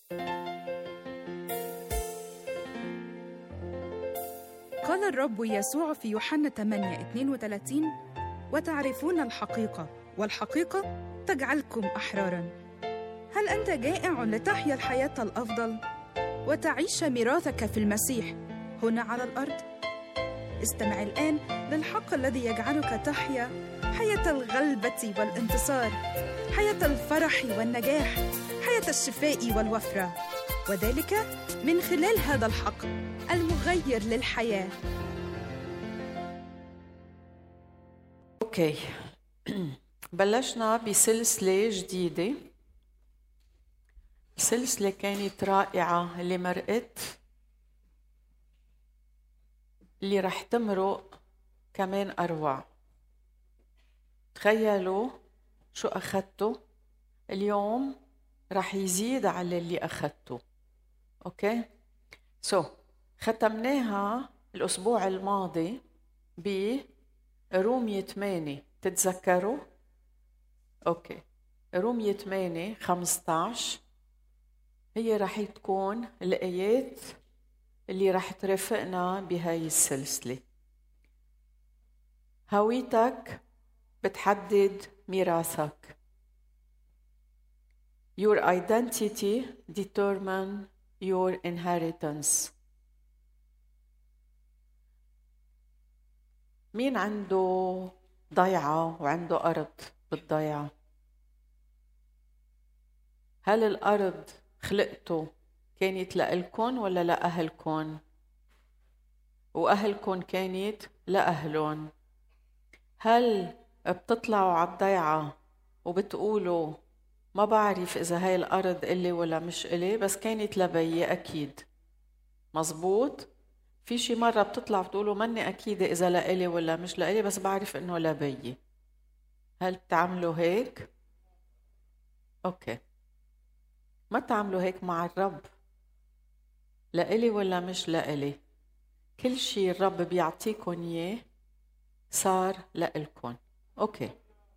قال الرب يسوع في يوحنا 8:32: وتعرفون الحقيقة والحقيقة تجعلكم أحراراً. هل أنت جائع لتحيا الحياة الأفضل وتعيش ميراثك في المسيح هنا على الأرض؟ استمع الآن للحق الذي يجعلك تحيا حياة الغلبة والانتصار، حياة الفرح والنجاح، حياة الشفاء والوفرة، وذلك من خلال هذا الحق المغير للحياة. اوكي. بلشنا بسلسلة جديدة. السلسلة كانت رائعة اللي مرقت، اللي رح تمرق كمان أروع. تخيلوا شو أخذتوا اليوم، رح يزيد على اللي أخذته. أوكي؟ ختمناها الأسبوع الماضي برومية 8. تتذكروا؟ أوكي. رومية 8:15 هي رح تكون الآيات اللي رح ترافقنا بهاي السلسلة. هويتك بتحدد ميراثك. Your identity determine your inheritance. مين عنده ضيعة وعنده أرض بالضيعة؟ هل الأرض خلقته كانت لألكن ولا لأهلكن؟ وأهلكن كانت لأهلون. هل بتطلعوا على الضيعة وبتقولوا ما بعرف إذا هاي الأرض إلي ولا مش إلي، بس كانت لبي أكيد؟ مزبوط؟ في شي مرة بتطلع بتقولوا مني أكيدة إذا لإلي ولا مش لإلي، بس بعرف إنه لبي. هل بتعملوا هيك؟ أوكي. ما تعملوا هيك مع الرب. لإلي ولا مش لإلي، كل شي الرب بيعطيكن إياه صار لإلكن. أوكي.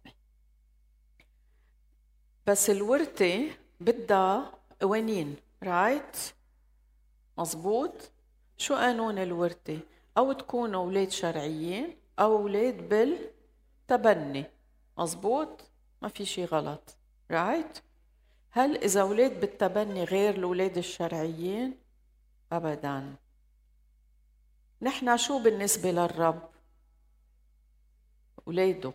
بس الورثة بدها قوانين، رايت؟ مزبوط؟ شو قانون الورثة؟ أو تكونوا أولاد شرعيين أو أولاد بالتبني. مزبوط؟ ما في شي غلط، رايت؟ هل إذا أولاد بالتبني غير الأولاد الشرعيين؟ أبداً. نحن شو بالنسبة للرب؟ أولاده.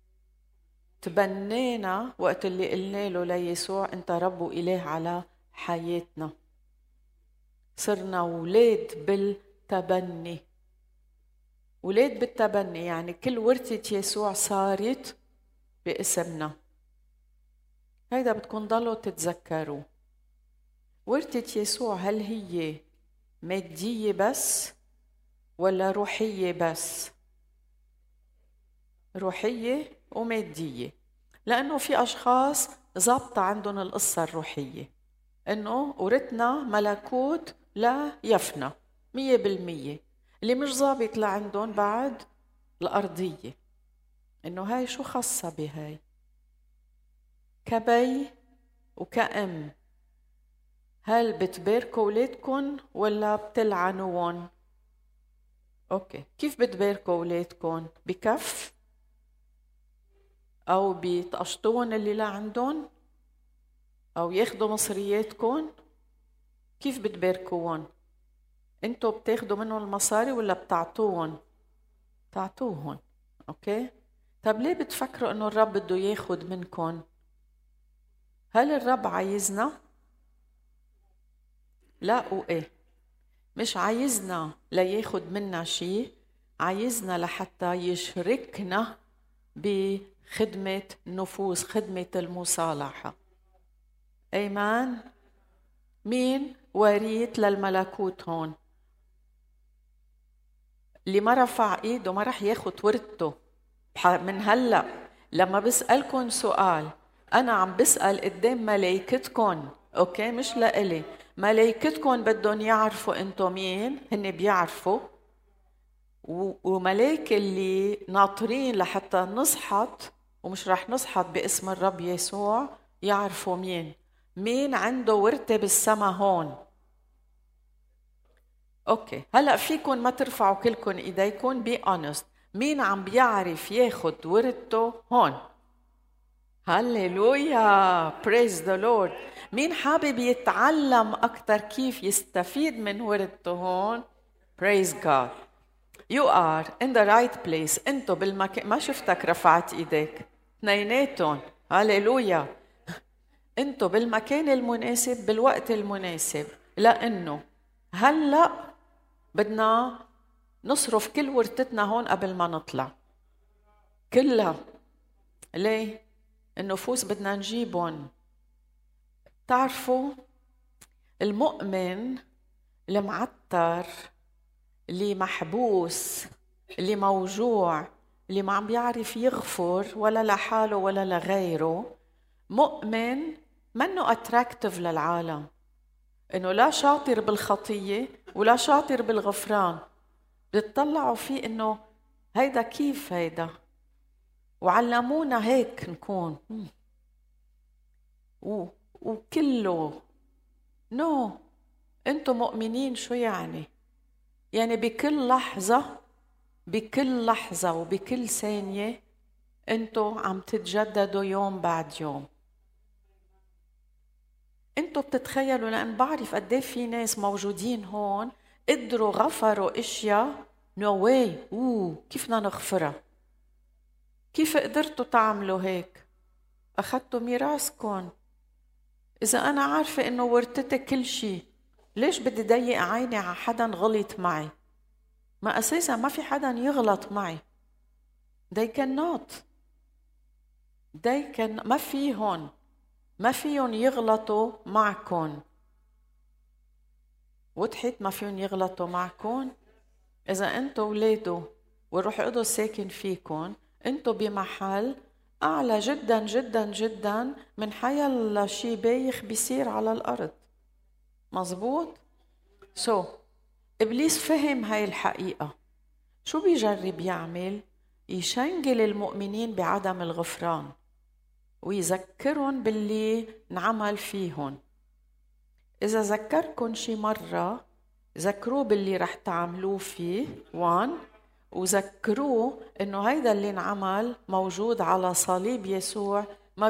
تبنينا وقت اللي قلنا له ليسوع أنت رب وإله على حياتنا. صرنا أولاد بالتبني. أولاد بالتبني يعني كل ورثة يسوع صارت باسمنا. هيدا بدكم ضلوا تتذكروا. ورثة يسوع هل هي مادية بس ولا روحية بس؟ روحية ومادية، لأنه في أشخاص ضابطة عندهم القصة الروحية، إنه ورثنا ملكوت لا يفنى 100%. اللي مش ضابط لعندهم بعد الأرضية، إنه هاي شو خاصة بهاي. كبي وكأم، هل بتباركوا أولادكم ولا بتلعنوهم؟ أوكي. كيف بتباركوا أولادكم؟ بكف؟ أو بيتقشطون اللي لا عندهم؟ أو ياخدوا مصرياتكم؟ كيف بتباركوهم؟ أنتوا بتاخدوا منهم المصاري ولا بتعطوهم؟ تعطوهم. أوكي. طب ليه بتفكروا إنه الرب بده ياخد منكم؟ هل الرب عايزنا؟ لا وإيه؟ مش عايزنا لياخد منا شيء، عايزنا لحتى يشركنا بخدمة النفوس، خدمة المصالحة. أيمان؟ مين وريث للملكوت هون؟ اللي ما رفع ايده ما رح ياخد ورثته. من هلأ لما بسألكن سؤال، أنا عم بسأل قدام ملايكتكن، أوكي؟ مش لإلي. ملايكتكن بدهم يعرفوا أنتو مين، هن بيعرفوا. وملايك اللي ناطرين لحتى نصحط ومش رح نصحط باسم الرب يسوع يعرفوا مين. مين عنده ورثة بالسما هون؟ اوكي، هلا فيكن ما ترفعوا كلكن ايديكن، بي اونست. مين عم بيعرف ياخد ورثته هون؟ هاليلويا، بريز ذا لورد. مين حابب يتعلم اكثر كيف يستفيد من ورثته هون؟ بريز جاد. You are in the right place. انتو بالمكان، ما شفتك رفعت ايديك، اثنيناتهم. هاليلويا. انتو بالمكان المناسب بالوقت المناسب، لانه هلا بدنا نصرف كل ورثتنا هون قبل ما نطلع كلها. ليه؟ النفوس بدنا نجيبهم. تعرفوا المؤمن المعتر، اللي محبوس، اللي موجوع، اللي ما عم بيعرف يغفر ولا لحاله ولا لغيره، مؤمن منه اتراكتيف للعالم، انه لا شاطر بالخطية ولا شاطر بالغفران. بتطلعوا فيه انه هيدا كيف هيدا، وعلمونا هيك نكون وكله نو. انتم مؤمنين شو يعني؟ يعني بكل لحظة، بكل لحظة وبكل ثانية انتم عم تتجددوا يوم بعد يوم. انتم بتتخيلوا، لأن بعرف قديه في ناس موجودين هون قدروا غفروا اشياء نو واي. كيف بدنا نغفرها؟ كيف قدرتوا تعملوا هيك؟ أخذتوا ميراثكم. إذا أنا عارفة إنه ورثتي كل شيء، ليش بدي ضيق عيني على حدا غلط معي؟ ما أساسا ما في حدا يغلط معي. ما فيهم يغلطوا معكم. وضحت؟ ما فيهم يغلطوا معكم. إذا أنتوا ولاده والروح القدس ساكن فيكم، أنتوا بمحل أعلى جدا جدا جدا من حيال شي بايخ بيصير على الأرض. مزبوط؟ إبليس فهم هاي الحقيقة. شو بيجرب يعمل؟ يشنجل المؤمنين بعدم الغفران ويذكرهم باللي نعمل فيهم. إذا ذكركن شي مرة، ذكروه باللي رح تعملوه فيه 1، وذكروه إنه هيدا اللي نعمل موجود على صليب يسوع. ما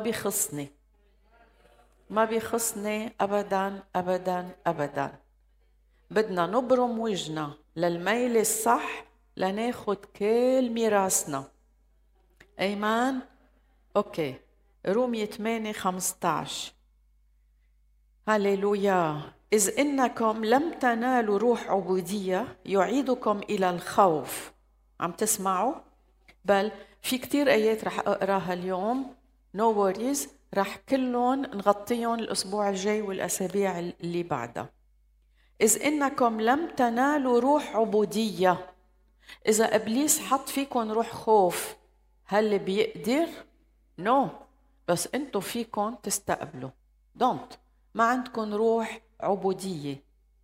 بيخصني أبداً أبداً أبداً. بدنا نبرم وجهنا للميل الصح لناخد كل ميراثنا. أيمان؟ أوكي، رومية 8:15. هاليلويا. إذ إنكم لم تنالوا روح عبودية يعيدكم إلى الخوف. عم تسمعوا؟ بل في كتير آيات رح أقراها اليوم، no worries، رح كلهم نغطيهم الأسبوع الجاي والأسابيع اللي بعدها. إذ إنكم لم تنالوا روح عبودية. إذا إبليس حط فيكم روح خوف، هل بيقدر؟ no. بس أنتوا فيكم تستقبلوا. ما عندكم روح عبودية.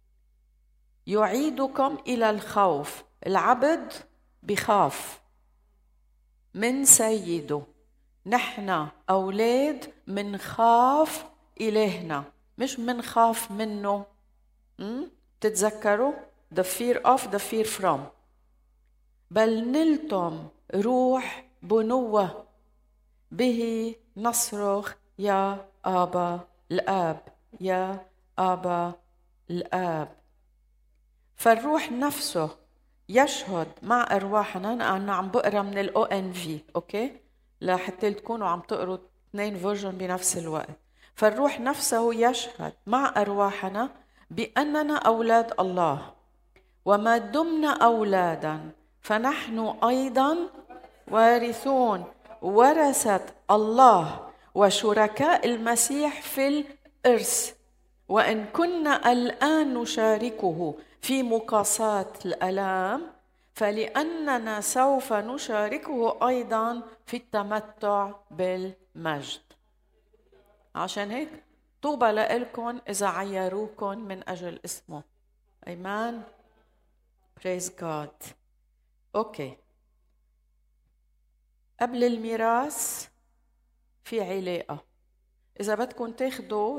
يعيدكم إلى الخوف. العبد بخاف من سيده. نحن أولاد منخاف إلهنا، مش منخاف منه. تتذكروا؟ the fear of, the fear from. بل نلتم روح بنوة به نصرخ يا آبا الآب، يا آبا الآب. فالروح نفسه يشهد مع أرواحنا. أنا عم بقرأ من ال ONV، أوكي؟ لحتى تكونوا عم تقروا 2 فيرجن بنفس الوقت. فالروح نفسه يشهد مع أرواحنا بأننا أولاد الله، وما دمنا أولادا فنحن أيضا وارثون، ورثة الله وشركاء المسيح في الإرث، وإن كنا الآن نشاركه في مقاسات الآلام، فلأننا سوف نشاركه أيضا في التمتع بالمجد. عشان هيك طوبى لكم إذا عيروكم من أجل اسمه. Amen. Praise God. أوكي، قبل الميراث في علاقة. إذا بدكم تاخدوا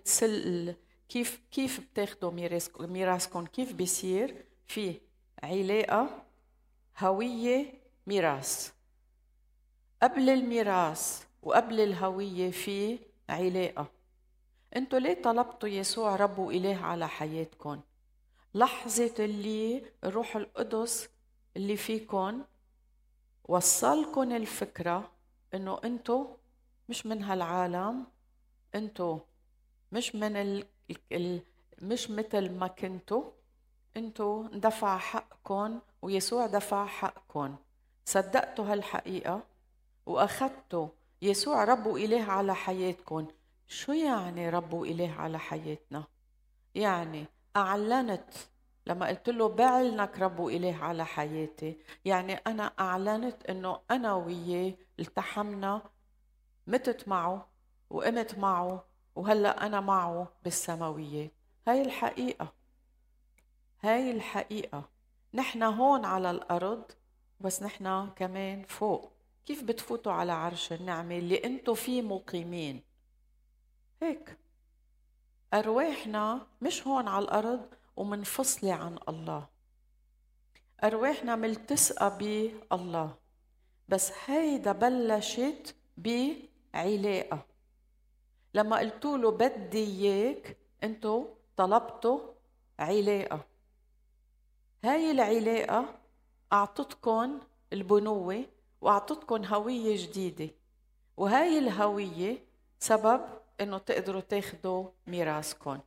كيف بتاخدوا ميراثكم، كيف بيصير؟ في علاقة، هوية، ميراث. قبل الميراث وقبل الهوية في علاقة. انتوا ليه طلبتوا يسوع رب وإله على حياتكم؟ لحظة اللي الروح القدس اللي فيكم وصلكم الفكرة انه انتوا مش من هالعالم، انتوا مش من مش مثل ما كنتوا، انتوا دفع حقكم ويسوع دفع حقكم. صدقتوا هالحقيقة واخدتوا يسوع رب وإله على حياتكم. شو يعني رب وإله على حياتنا؟ يعني أعلنت، لما قلت له بعلنك رب وإله على حياتي، يعني أنا أعلنت أنه أنا وياه التحمنا، متت معه وقمت معه، وهلأ أنا معه بالسماويات. هاي الحقيقة، هاي الحقيقة. نحن هون على الأرض بس نحن كمان فوق. كيف بتفوتوا على عرش النعمة اللي أنتوا فيه مقيمين؟ هيك أرواحنا مش هون على الأرض ومنفصلة عن الله، أرواحنا ملتصقة بالله، بس هيدا بلشت بعلاقة. لما قلتوا له بدي إياك، أنتوا طلبتوا علاقة. هاي العلاقة أعطتكم البنوة وأعطتكم هوية جديدة، وهاي الهوية سبب إنه تقدروا تاخدوا ميراثكم.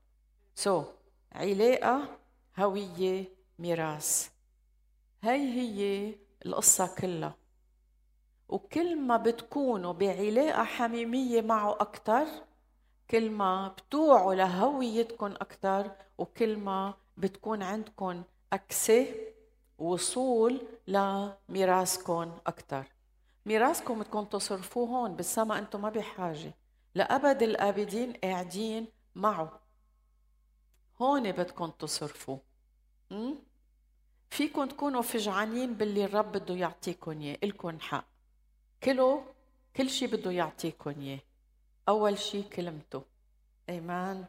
علاقة، هوية، ميراث، هاي هي القصة كلها. وكل ما بتكونوا بعلاقة حميمية معه أكتر، كل ما بتوعوا لهويتكم أكتر، وكل ما بتكون عندكم أكسة وصول لميراثكم أكتر. ميراثكم بدكم تصرفوه هون بالسما، أنتم ما بحاجة لأبد الآبدين قاعدين معه، هون بدكم تصرفوا. فيكم تكونوا فجعانين باللي الرب بده يعطيكم إياه، إلكم حق، كل شيء بده يعطيكم إياه. أول شيء كلمته. أيمان.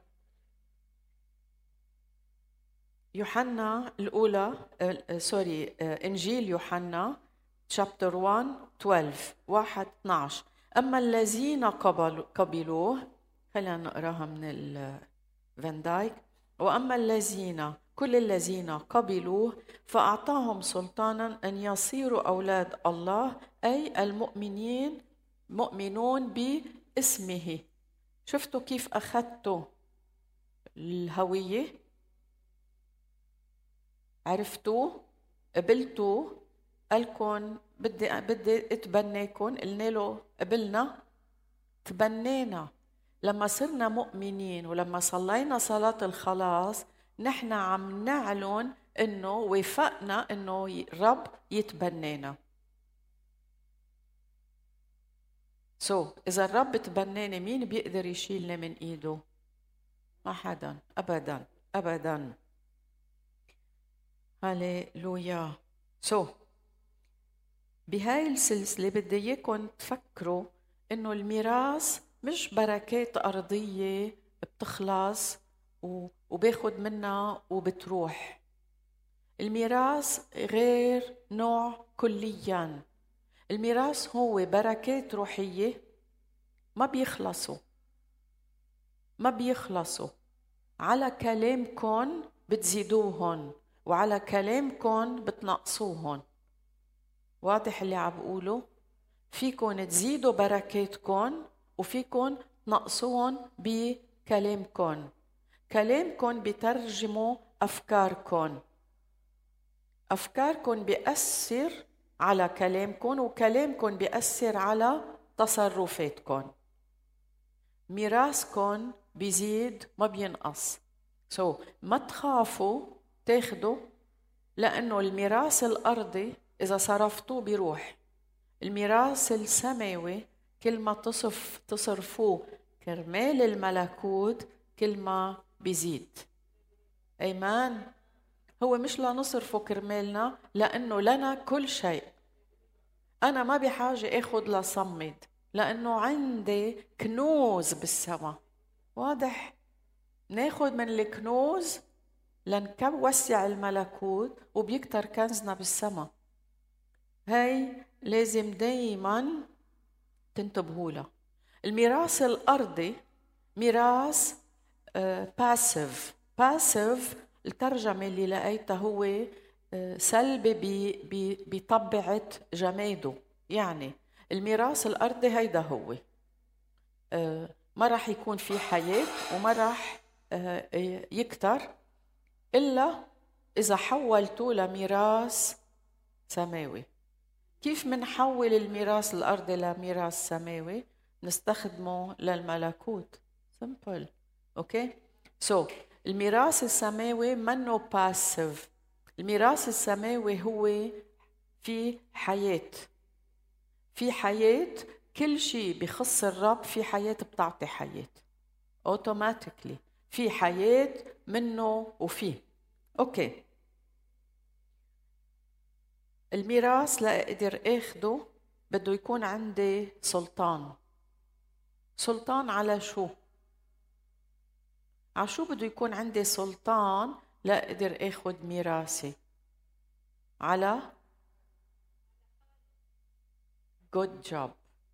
يوحنا الأولى، إنجيل يوحنا chapter 1 12. أما الذين قبلوه، خلينا نقراها من الفان دايك. وأما كل الذين قبلوه فأعطاهم سلطانا أن يصيروا أولاد الله، أي مؤمنون باسمه. شفتوا كيف أخذتوا الهوية؟ عرفتوا؟ قبلتوا؟ قالكن بدي اتبناكن، قلنا له قبلنا، تبنينا. لما صرنا مؤمنين ولما صلينا صلاة الخلاص، نحن عم نعلن انه وافقنا انه الرب يتبنينا. اذا الرب تبناني، مين بيقدر يشيلني من ايده؟ ما حدا ابدا ابدا. هاليلويا. بهاي السلسلة بدي اياكم تفكروا انه الميراث مش بركات أرضية بتخلص وباخد منها وبتروح. الميراث غير نوع كليا. الميراث هو بركات روحية ما بيخلصوا. على كلامكم بتزيدوهن وعلى كلامكم بتنقصوهن. واضح اللي عم بقوله؟ فيكن تزيدوا بركاتكم وفيكن تنقصوهم بكلامكم. كلامكم بيترجموا أفكاركم بيأثر على كلامكم، وكلامكم بيأثر على تصرفاتكم. ميراثكم بيزيد ما بينقص. ما تخافوا تاخدوا، لأنه الميراث الأرضي إذا صرفتوه بيروح. الميراث السماوي كل ما تصرفوه كرمال الملكوت كل ما بيزيد. أيمان. هو مش لنصرفه كرمالنا، لأنه لنا كل شيء. أنا ما بحاجة أخذ لصمد، لأنه عندي كنوز بالسما. واضح؟ ناخد من الكنوز لنوسع الملكوت وبيكتر كنزنا بالسما. هاي لازم دايما تنتبهوا له. الميراث الأرضي ميراث باسيف. الترجمة اللي لقيتها هو سلبي بطبيعة جماده. يعني الميراث الأرضي هيدا هو ما راح يكون في حياة وما راح يكتر إلا إذا حولتوه لميراث سماوي. كيف منحول الميراث الأرضي لميراث سماوي؟ نستخدمه للملكوت. simple. اوكي الميراث السماوي منه باسيف. الميراث السماوي هو في حياة. كل شيء بخص الرب في حياة بتعطي حياة اوتوماتيكلي. في حياة منه وفيه. اوكي الميراث لأقدر اخده بده يكون عندي سلطان. على شو؟ بده يكون عندي سلطان لأقدر اخد ميراثي؟ على good job.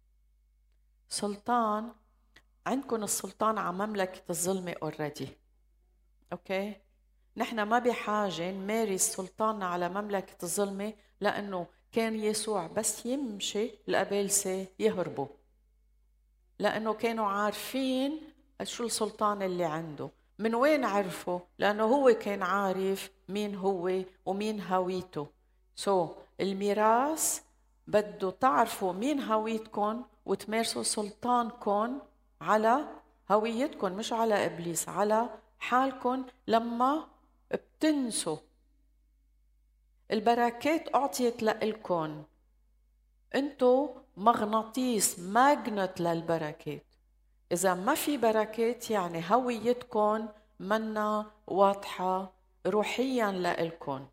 سلطان. عندكم السلطان على مملكة الظلمة already. اوكي نحن ما بحاجة نمارس سلطاننا على مملكة الظلمة، لأنه كان يسوع بس يمشي الأبالسة يهربوا، لأنه كانوا عارفين شو السلطان اللي عنده. من وين عرفوا؟ لأنه هو كان عارف مين هو ومين هويته. الميراث بده تعرفوا مين هويتكم وتمارسوا سلطانكم على هويتكم، مش على إبليس، على حالكم. لما بتنسوا البركات أعطيت لإلكم، أنتوا مغناطيس ماجنت للبركات. إذا ما في بركات يعني هويتكم منا واضحة روحيا لإلكم،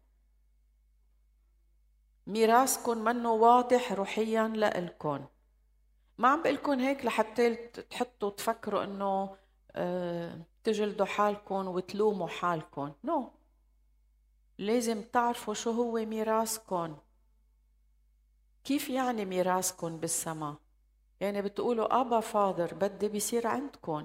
ميراثكم منه واضح روحيا لإلكم. ما عم بقلكن هيك لحتى تحطوا تفكروا إنه تجلدوا حالكم وتلوموا حالكم. نو لازم تعرفوا شو هو ميراثكم. كيف يعني ميراثكم بالسماء؟ يعني بتقولوا أبا فاذر بدي بيصير عندكم.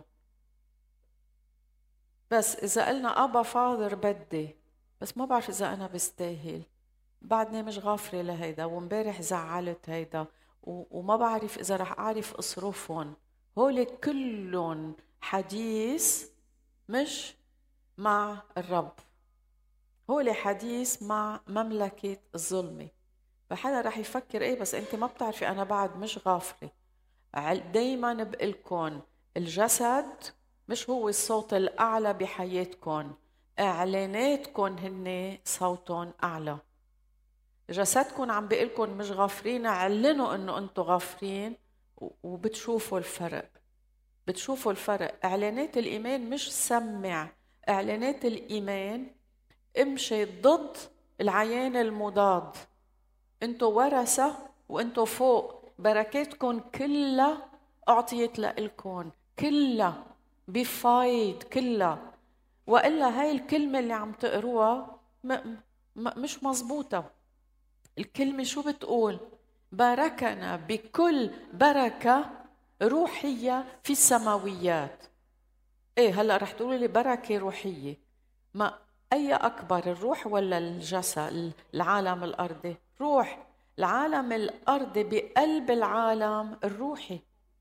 بس إذا قلنا أبا فاذر بدي، بس ما بعرف إذا أنا بستاهل، بعدني مش غافرة لهيدا، ومبارح زعلت هيدا، وما بعرف إذا رح أعرف أصرفهم. هول كلهم حديث مش مع الرب، هول حديث مع مملكة الظلمة. فحدا رح يفكر إيه بس أنت ما بتعرفي أنا بعد مش غافرة. دايما بقلكن الجسد مش هو الصوت الأعلى بحياتكن، إعلاناتكن هن صوتهم أعلى. جسدكن عم بقلكن مش غافرين، اعلنوا إنه أنتوا غافرين وبتشوفوا الفرق. إعلانات الإيمان مش سمع، إعلانات الإيمان امشي ضد العيان المضاد. أنتوا ورثة وأنتوا فوق، بركاتكم كلها أعطيت لإلكم، كلها بفايد كلها. وإلا هاي الكلمة اللي عم تقروها مش مزبوطة. الكلمة شو بتقول؟ باركنا بكل بركة روحية في السماويات. إيه هلأ رح تقولوا لي بركة روحية، ما أي أكبر الروح ولا الجسد؟ العالم الأرضي روح، العالم الأرضي بقلب العالم الروحي.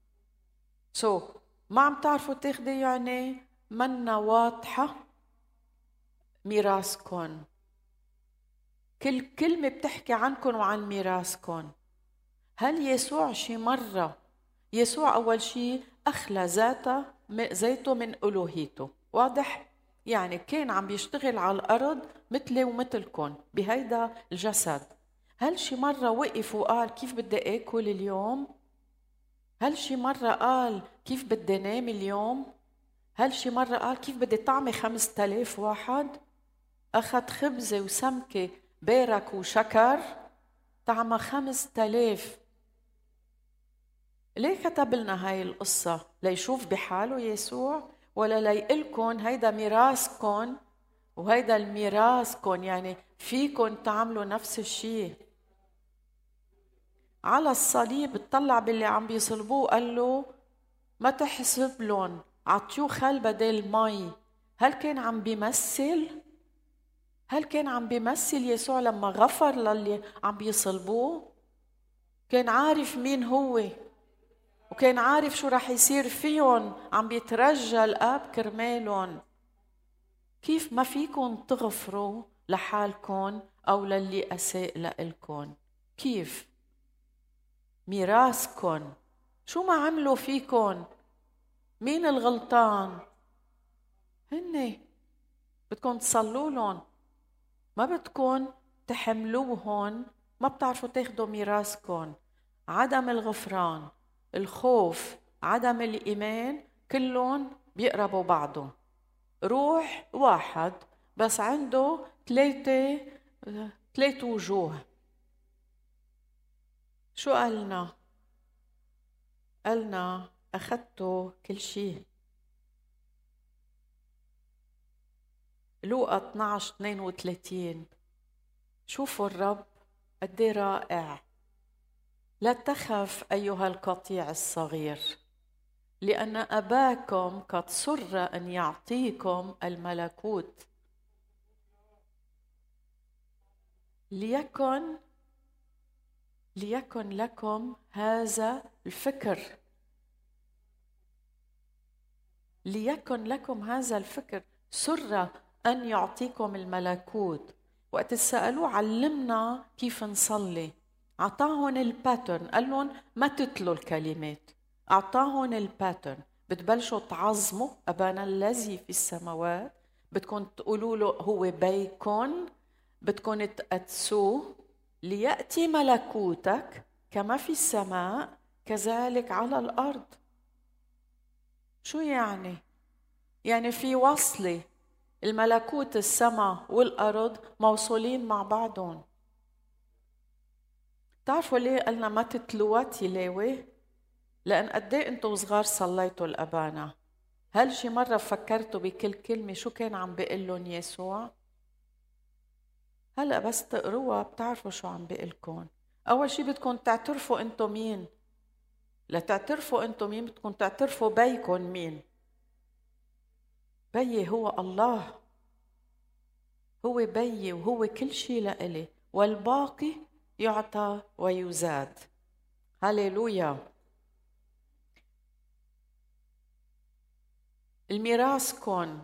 ما عم تعرفوا تاخدوا، يعني منا واضحة ميراثكم. كل كلمة بتحكي عنكم وعن ميراثكم. هل يسوع شي مرة، يسوع أول شي أخلى ذاته من ألوهيته، واضح؟ يعني كان عم بيشتغل على الأرض مثلي ومثلكم بهيدا الجسد. هل شي مرة وقف وقال كيف بدي آكل اليوم؟ هل شي مرة قال كيف بدي نام اليوم؟ هل شي مرة قال كيف بدي طعمي 5000 واحد؟ أخذ خبزة وسمكة بارك وشكر طعمة 5000. ليه كتب لنا هاي القصة؟ ليشوف بحاله يسوع ولا ليقلكن هيدا ميراثكن وهيدا الميراثكن، يعني فيكن تعملوا نفس الشيء. على الصليب اطلع باللي عم بيصلبوه قال له ما تحسب لهم، عطيوه خل بدل مي. هل كان عم بيمثل؟ هل كان عم بيمثل يسوع لما غفر للي عم بيصلبوه؟ كان عارف مين هو وكان عارف شو رح يصير فيهم، عم بيترجى الآب كرمالهم. كيف ما فيكن تغفروا لحالكن أو للي أساء لإلكن؟ كيف؟ ميراثكن شو ما عملوا فيكن؟ مين الغلطان؟ هن. بدكن تصلوا لهم، ما بدكن تحملوهن، ما بتعرفوا تاخدوا ميراثكن. عدم الغفران، الخوف، عدم الإيمان، كلهم بيقربوا بعضهم. روح واحد بس عنده ثلاث وجوه. شو قالنا؟ قالنا أخذتوا كل شيء. لوقا 12:32. شوفوا الرب قد ايه رائع. لا تخف أيها القطيع الصغير، لأن أباكم قد سر أن يعطيكم الملكوت. ليكن لكم هذا الفكر. ليكن لكم هذا الفكر. سر أن يعطيكم الملكوت. وقت سألوه علمنا كيف نصلي، أعطاهم الباترن، قال لهم ما تتلوا الكلمات، أعطاهم الباترن. بتبلشوا تعظموا أبانا الذي في السماوات، بدكم تقولوا له هو بيكون، بدكم تقدسوه. ليأتي ملكوتك كما في السماء كذلك على الأرض. شو يعني؟ يعني في وصلة، الملكوت السماء والأرض موصولين مع بعضهم. تعرفوا ليه قلنا ما تتلوها تلاوة؟ لأن قد ايه انتوا صغار صليتوا الأبانا؟ هل شي مرة فكرتوا بكل كلمة شو كان عم بيقول لهم يسوع؟ هلأ بس تقروها بتعرفوا شو عم بيقلكم. أول شي بدكم تعترفوا انتوا مين. لتعترفوا انتوا مين بدكم تعترفوا بيكم مين. بيي هو الله، هو بيي وهو كل شي لإلي، والباقي يعطى ويزاد. هاليلويا. الميراثكن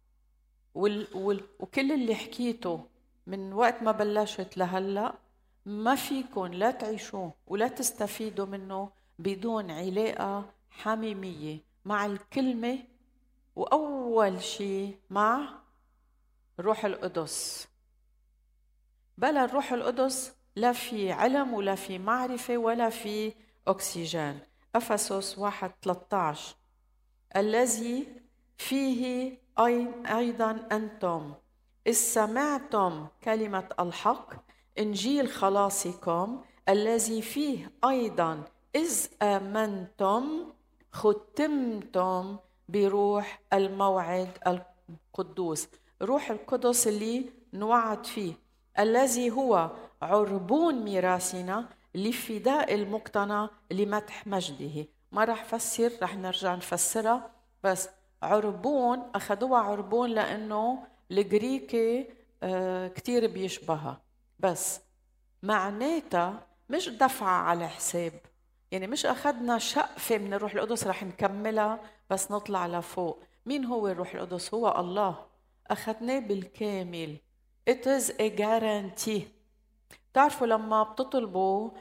وكل اللي حكيته من وقت ما بلشت لهلأ ما فيكن لا تعيشوا ولا تستفيدوا منه بدون علاقة حميمية مع الكلمة، وأول شيء مع الروح القدس. بلا الروح القدس لا في علم ولا في معرفة ولا في أكسجين. أفسس 1:13 الذي فيه أيضا أنتم إذ سمعتم كلمة الحق إنجيل خلاصكم الذي فيه أيضا إذ آمنتم ختمتم بروح الموعد القدوس. روح القدس اللي نوعد فيه، الذي هو عربون ميراثنا لفداء المقتنى لمدح مجده. ما رح فسر، رح نرجع نفسرها، بس عربون أخذوها عربون لأنه الجريكي كتير بيشبهها، بس معناتها مش دفعة على حساب. يعني مش أخذنا شقفة من الروح القدس رح نكملها بس نطلع لفوق. مين هو الروح القدس؟ هو الله، أخذناه بالكامل. It is a guarantee. تعرفوا لما بتطلبوا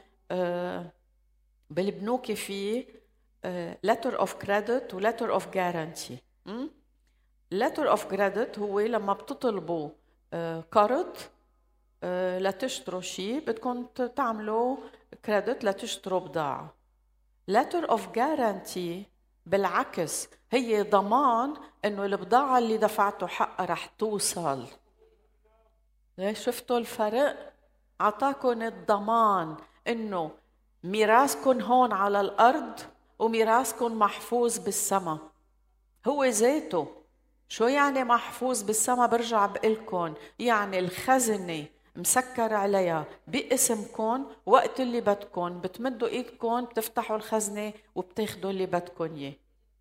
بالبنوك في letter of credit و letter of guarantee. letter of credit هو لما بتطلبوا قرض لتشتروا شيء، بدكم تعملوا كريدت لتشتروا بضاعة. letter of guarantee بالعكس هي ضمان انه البضاعة اللي دفعتوا حقها رح توصل. شفتوا الفرق؟ عطاكم الضمان انه ميراثكم هون على الارض وميراثكم محفوظ بالسما. هو ذاته. شو يعني محفوظ بالسما؟ برجع بقلكن يعني الخزنة مسكر عليها باسمكن، وقت اللي بدكن بتمدوا ايدكن بتفتحوا الخزنة وبتاخدوا اللي بدكن اياه.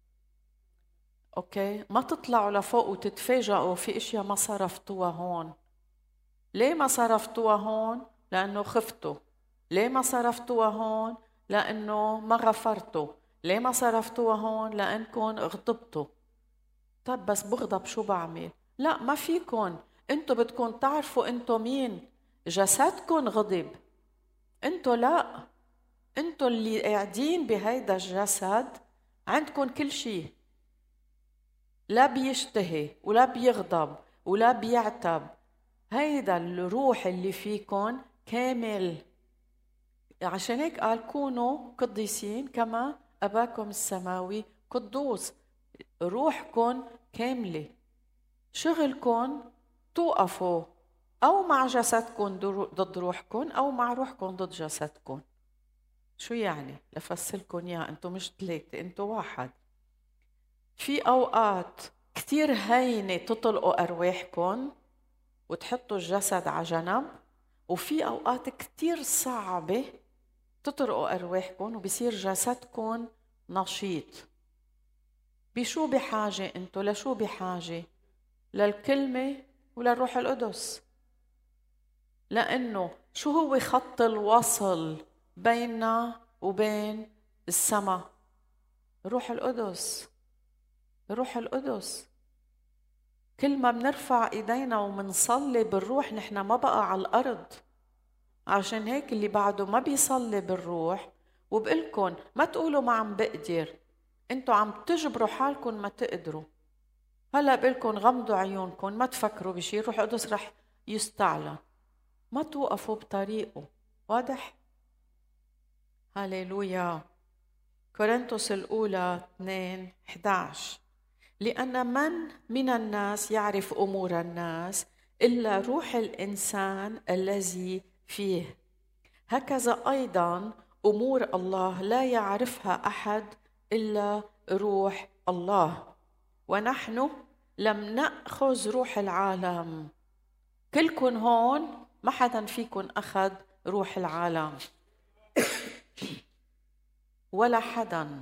اوكي؟ ما تطلعوا لفوق وتتفاجئوا في اشياء ما صرفتوها هون. ليه ما صرفتوها هون؟ لأنه خفتوا. ليه ما صرفتوها هون؟ لأنه ما غفرتوا. ليه ما صرفتوها هون؟ لأنكم غضبتوا. طب بس بغضب شو بعمل؟ لا، ما فيكن. انتو بدكم تعرفوا انتو مين. جسدكن غضب، انتو لا. انتو اللي قاعدين بهيدا الجسد عندكن كل شيء، لا بيشتهي ولا بيغضب ولا بيعتب. هيدا الروح اللي فيكن كامل. عشان هيك قال كونوا قديسين كما أباكم السماوي قدوس. روحكن كاملة. شغلكن توقفوا أو مع جسدكن ضد روحكن أو مع روحكن ضد جسدكن. شو يعني؟ لفصلكن يا أنتو مش ثلاثة، أنتو واحد. في أوقات كتير هينة تطلقوا أرواحكن وتحطوا الجسد على جنب، وفي أوقات كتير صعبة تطرقوا أرواحكن وبصير جسدكن نشيط. بشو بحاجة أنتو؟ لشو بحاجة؟ للكلمة وللروح القدس. لأنه شو هو خط الوصل بيننا وبين السماء؟ الروح القدس. الروح القدس. كل ما بنرفع ايدينا ومنصلي بالروح نحن ما بقى على الأرض. عشان هيك اللي بعده ما بيصلي بالروح، وبقلكن ما تقولوا ما عم بقدر، انتوا عم تجبروا حالكن ما تقدروا. هلا بقلكن غمضوا عيونكن، ما تفكروا بشي، الروح القدس رح يستعلن. ما توقفوا بطريقه. واضح؟ هاليلويا. كورنثوس الأولى 2:11 لأن من الناس يعرف أمور الناس إلا روح الإنسان الذي فيه. هكذا أيضا أمور الله لا يعرفها أحد إلا روح الله. ونحن لم نأخذ روح العالم. كلكن هون ما حدا فيكن أخذ روح العالم ولا حدا.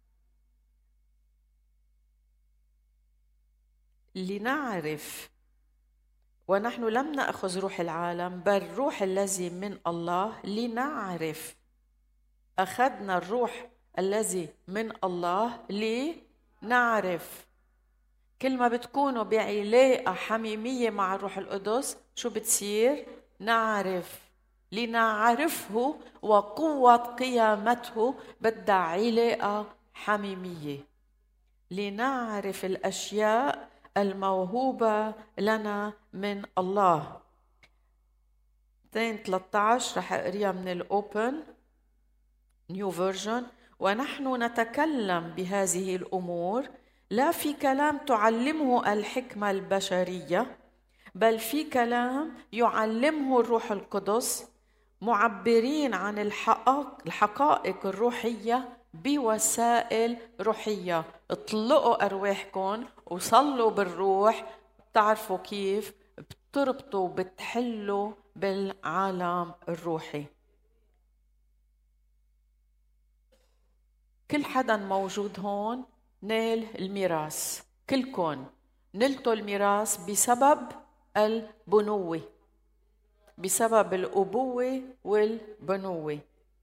لنعرف. ونحن لم نأخذ روح العالم بل روح الذي من الله لنعرف. أخذنا الروح الذي من الله لنعرف. كل ما بتكونوا بعلاقة حميمية مع الروح القدس شو بتصير؟ نعرف. لنعرفه وقوة قيامته بدها علاقة حميمية. لنعرف الأشياء الموهوبة لنا من الله. 2:13 رح أقريها من الأوبن نيو فيرجن. ونحن نتكلم بهذه الأمور لا في كلام تعلمه الحكمة البشرية، بل في كلام يعلمه الروح القدس، معبرين عن الحقائق الروحية بوسائل روحية. اطلقوا أرواحكم وصلوا بالروح. بتعرفوا كيف بتربطوا بتحلوا بالعالم الروحي. كل حدا موجود هون نال الميراث. كلكم نلتوا الميراث بسبب البنوة، بسبب الأبوة والبنوة.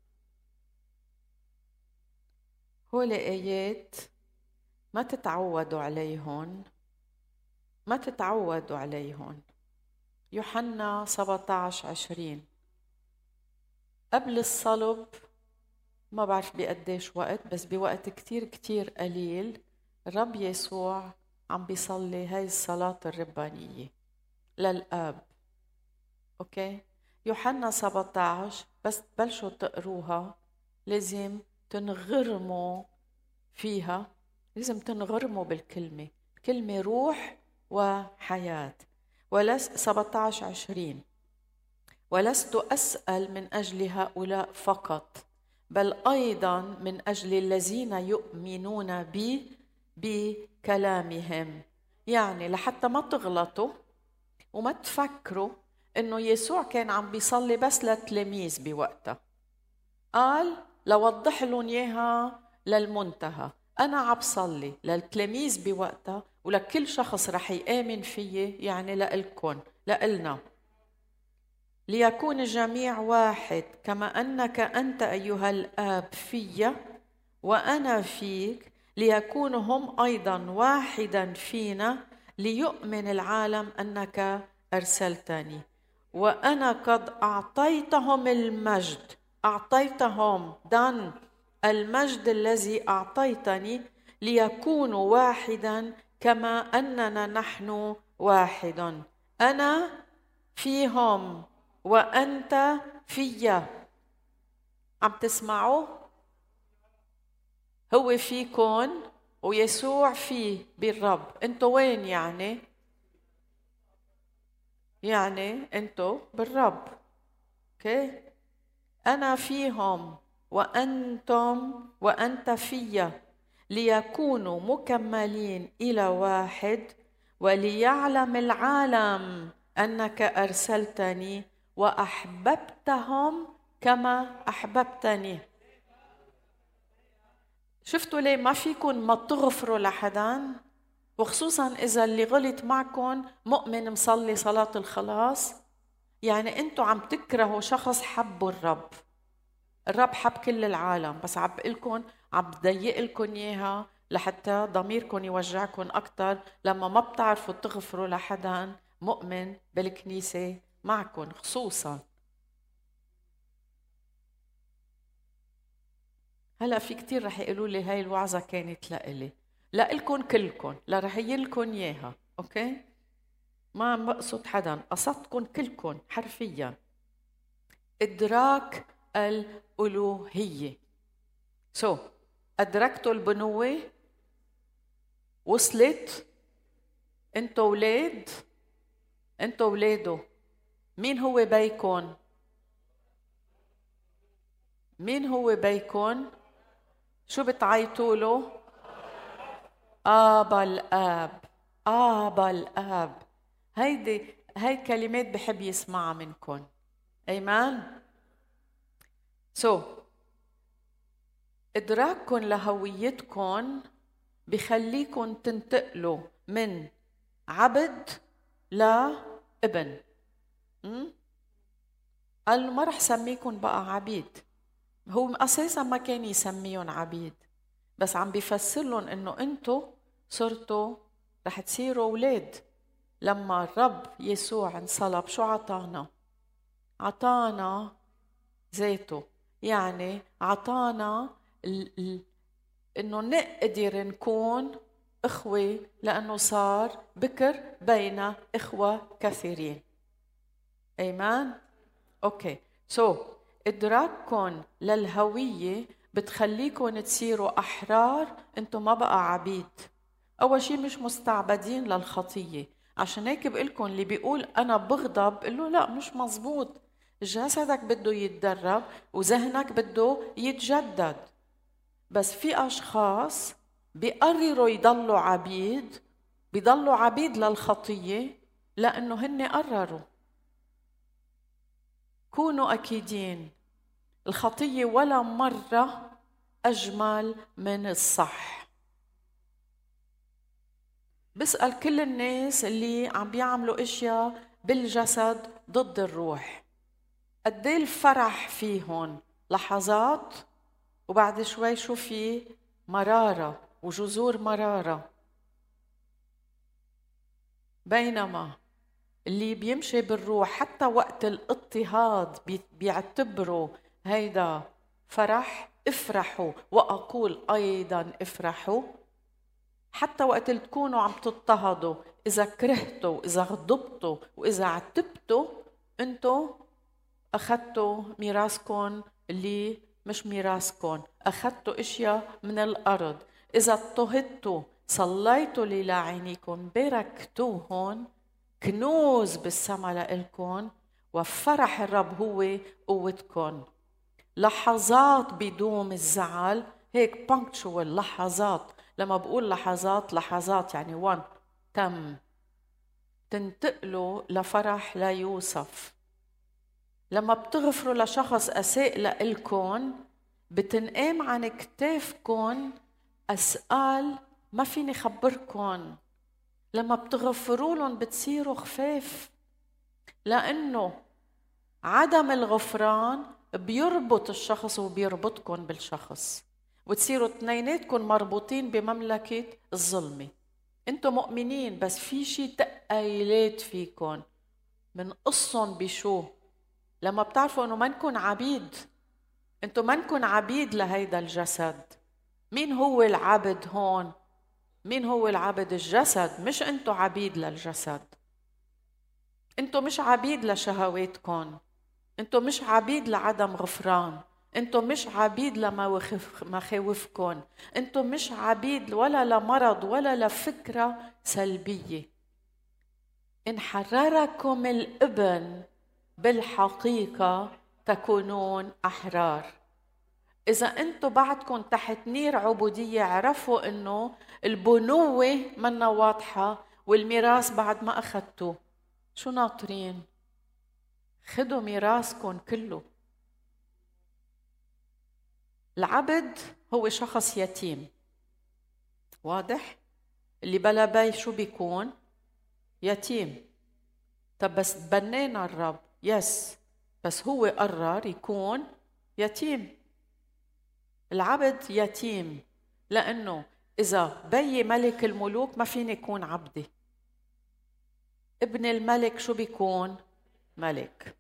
هول آيات ما تتعودوا عليهن، ما تتعودوا عليهن. يوحنا 17:20 قبل الصلب، ما بعرف بقديش وقت، بس بوقت كتير كتير قليل الرب يسوع عم بيصلي هاي الصلاة الربانية للآب. أوكي؟ يوحنا 17 بس تبلشوا تقروها لازم تنغرموا فيها، لازم تنغرموا بالكلمة. كلمة روح وحياة. 17:20 ولست أسأل من أجل هؤلاء فقط بل أيضا من أجل الذين يؤمنون بي بكلامهم. يعني لحتى ما تغلطوا وما تفكروا إنه يسوع كان عم بيصلي بس للتلاميذ بوقتها، قال لوضح لهم إياها للمنتهى، أنا عم بصلي للتلاميذ بوقتها ولكل شخص رح يآمن فيي، يعني لإلكن لإلنا، ليكون الجميع واحد كما أنك أنت أيها الآب في وأنا فيك، ليكونوا هم أيضا واحدا فينا، ليؤمن العالم أنك أرسلتني، وأنا قد أعطيتهم المجد، أعطيتهم دان المجد الذي أعطيتني، ليكونوا واحدا كما أننا نحن واحد، أنا فيهم وأنت فيا. عم تسمعوا؟ هو فيكن ويسوع فيه بالرب. انتوا وين يعني؟ يعني انتوا بالرب. اوكي، أنا فيهم وأنتم وأنت فيا، ليكونوا مكملين إلى واحد، وليعلم العالم أنك أرسلتني وأحببتهم كما أحببتني. شفتوا ليه ما فيكن ما تغفروا لحدا، وخصوصا إذا اللي غلط معكن مؤمن مصلي صلاة الخلاص؟ يعني أنتوا عم تكرهوا شخص حبوا الرب. الرب حب كل العالم، بس عم بقلكن عم بضيق لكم إياها لحتى ضميركن يوجعكن أكتر لما ما بتعرفوا تغفروا لحدا مؤمن بالكنيسة معكن خصوصا. هلا في كتير رح يقولوا لي هاي الوعظة كانت لإلي، لإلكن كلكن، لا رح يلكن إياها. أوكي، ما بقصد حدا، قصدكن كلكن حرفيا. إدراك الألوهية. أدركتوا البنوة؟ وصلت؟ أنتوا أولاد؟ أنتوا أولاده. مين هو بيكون؟ مين هو بيكون؟ شو بتعيطوا له؟ آبا الآب. آبا الآب. هاي كلمات بحب يسمعها منكم. أيمان؟ إدراككم لهويتكم بخليكم تنتقلوا من عبد لابن. قال ما رح سميكم بقى عبيد. هو أساسا ما كان يسميهم عبيد، بس عم بيفسر لهم إنه أنتوا صرتوا رح تصيروا أولاد. لما الرب يسوع انصلب شو عطانا؟ عطانا ذاته، يعني عطانا إنه نقدر نكون إخوة، لأنه صار بكر بين إخوة كثيرين. أيمان؟ أوكي، إدراككم للهوية بتخليكم تصيروا أحرار. أنتم ما بقى عبيد. أول شيء مش مستعبدين للخطية. عشان هيك بقولكم اللي بيقول أنا بغضب قل له لا، مش مزبوط. جسدك بده يتدرب وذهنك بده يتجدد. بس في أشخاص بيقرروا يضلوا عبيد، بيضلوا عبيد للخطية لأنه هن قرروا. كونوا أكيدين الخطية ولا مرة أجمل من الصح. بسأل كل الناس اللي عم بيعملوا اشياء بالجسد ضد الروح، قد ايه الفرح فيهم لحظات وبعد شوي شو في؟ مرارة وجذور مرارة. بينما اللي بيمشي بالروح حتى وقت الاضطهاد بيعتبروا هيدا فرح. افرحوا وأقول أيضا افرحوا. حتى وقت اللي تكونوا عم تضطهدوا، إذا كرهتوا، إذا غضبتوا، وإذا عتبتوا، أنتوا أخذتوا ميراثكم اللي مش ميراثكم، أخذتوا إشياء من الأرض. إذا اضطهدتوا صليتوا للاعنيكم باركتوهن، كنوز بالسما لإلكن، وفرح الرب هو قوتكن. لحظات بدوم الزعل، هيك بانكتشوال لحظات. لما بقول لحظات يعني 1 تم، تنتقلوا لفرح لا يوصف. لما بتغفروا لشخص أساء لإلكن بتنقام عن كتافكن أسئال ما فيني خبركن. لما بتغفروا لهم بتصيروا خفاف، لأنه عدم الغفران بيربط الشخص وبيربطكن بالشخص، وتصيروا اثنيناتكن مربوطين بمملكة الظلمة. انتوا مؤمنين بس في شي تقايلات فيكن من قصن بشو. لما بتعرفوا انه منكن عبيد، انتوا منكن عبيد لهيدا الجسد. مين هو العبد هون؟ مين هو العبد؟ الجسد، مش انتوا عبيد للجسد. انتوا مش عبيد لشهواتكن، انتوا مش عبيد لعدم غفران، انتوا مش عبيد لمخاوفكن، انتوا مش عبيد ولا لمرض ولا لفكرة سلبية. إن حرركم الابن بالحقيقة تكونون أحرار. إذا أنتوا بعدكم تحت نير عبودية، عرفوا إنه البنوة منا واضحة والميراث بعد ما أخذتوه. شو ناطرين؟ خدوا ميراثكم كله. العبد هو شخص يتيم، واضح؟ اللي بلا بي شو بيكون؟ يتيم. طب بس تبنينا الرب، يس، بس هو قرر يكون يتيم. العبد يتيم، لأنه إذا بي ملك الملوك ما فيني يكون عبدي. ابن الملك شو بيكون؟ ملك.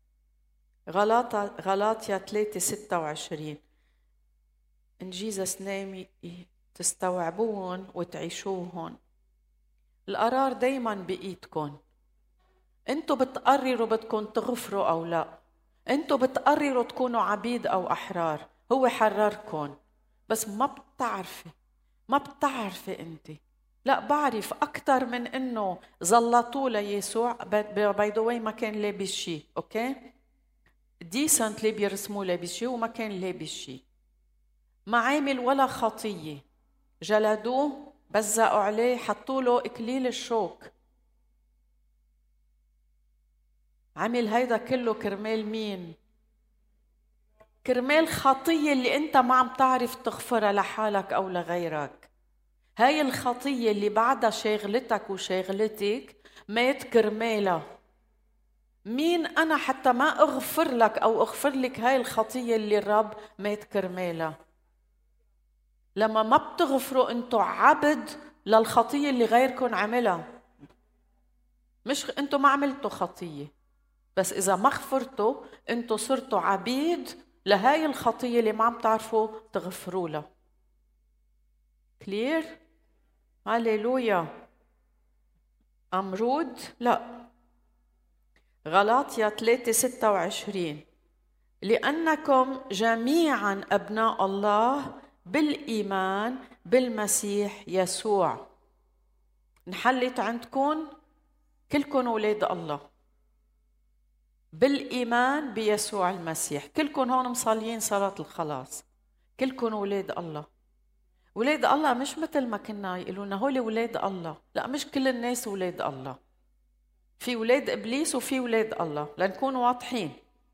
غلاطيا 3:26. In Jesus name تستوعبوهن وتعيشوهن. القرار دايما بإيدكن. انتوا بتقرروا بدكم تغفروا أو لا، انتوا بتقرروا تكونوا عبيد أو أحرار. هو حرركن بس ما بتعرفي انت. لا بعرف أكتر من إنه زلطوه ليسوع. باي ذا واي ما كان لابس شيء، أوكي؟ ديسنتلي بيرسموه لابس شيء وما كان لابس شيء. ما عامل ولا خطية، جلدوه، بزقوا عليه، حطوا له إكليل الشوك. عمل هيدا كله كرمال مين؟ كرمال خطية اللي انت ما عم تعرف تغفرها لحالك أو لغيرك. هاي الخطية اللي بعدها شاغلتك وشاغلتك مات كرمالها. مين أنا حتى ما أغفر لك أو أغفر لك هاي الخطية اللي الرب مات كرمالها؟ لما ما بتغفروا انتوا عبد للخطية اللي غيركم عملها. مش انتوا ما عملتوا خطية، بس إذا ما غفرتوا انتوا صرتوا عبيد لهاي الخطية اللي ما عم تعرفوا تغفروا لها. كلير؟ هاليلويا. أمرود؟ لا. غلاطيا 3:26. لأنكم جميعا أبناء الله بالإيمان بالمسيح يسوع. نحلت عندكم كلكم أولاد الله بالإيمان بيسوع المسيح. كلكم هون مصلين صلاة الخلاص، كلكم أولاد الله. أولاد الله مش مثل ما كنا يقولون هول أولاد الله. لا، مش كل الناس أولاد الله. في أولاد إبليس وفي أولاد الله، لنكون واضحين.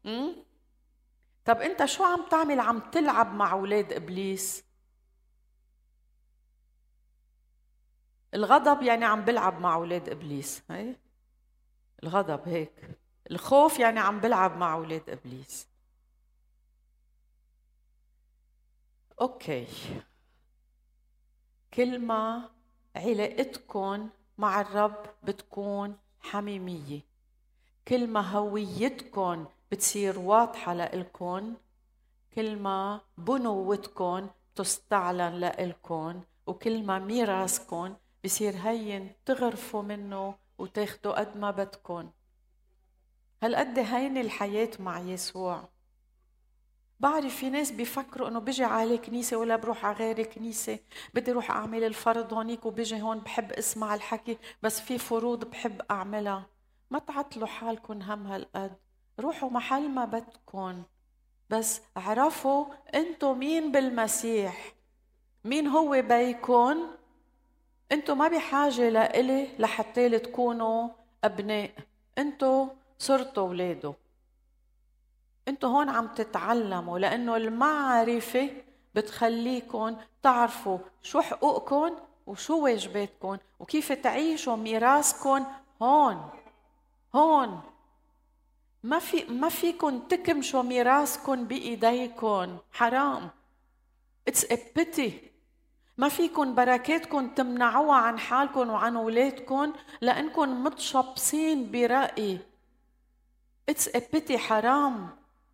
طب أنت شو عم تعمل؟ عم تلعب مع أولاد إبليس. الغضب يعني عم بلعب مع أولاد إبليس. هي الغضب هيك. الخوف يعني عم بلعب مع أولاد إبليس. أوكي، كل ما علاقتكم مع الرب بتكون حميمية، كل ما هويتكم بتصير واضحة لإلكن، كل ما بنوتكن تستعلن لإلكن، وكل ما ميراثكن بصير هين تغرفوا منه وتاخدوا قد ما بدكن. هل قد هين الحياة مع يسوع؟ بعرف في ناس بيفكروا انه بيجي على كنيسة ولا بروح على غير كنيسة، بدي روح اعمل الفرض هونيك وبيجي هون بحب اسمع الحكي، بس في فروض بحب اعملها. ما تعطلوا حالكم هم هالقد، روحوا محل ما بدكن. بس اعرفوا انتوا مين بالمسيح، مين هو بيكون. انتوا ما بحاجة لإلي لحتى تكونوا أبناء، انتوا صرتوا ولاده. انتوا هون عم تتعلموا، لأنه المعرفة بتخليكم تعرفوا شو حقوقكم وشو واجباتكم وكيف تعيشوا ميراثكم هون. ما فيكم تكمشوا ميراثكم بإيديكم، حرام. It's a pity. ما فيكن بركاتكن تمنعوها عن حالكن وعن أولادكن لأنكن متشبصين برأي. It's a pity، حرام.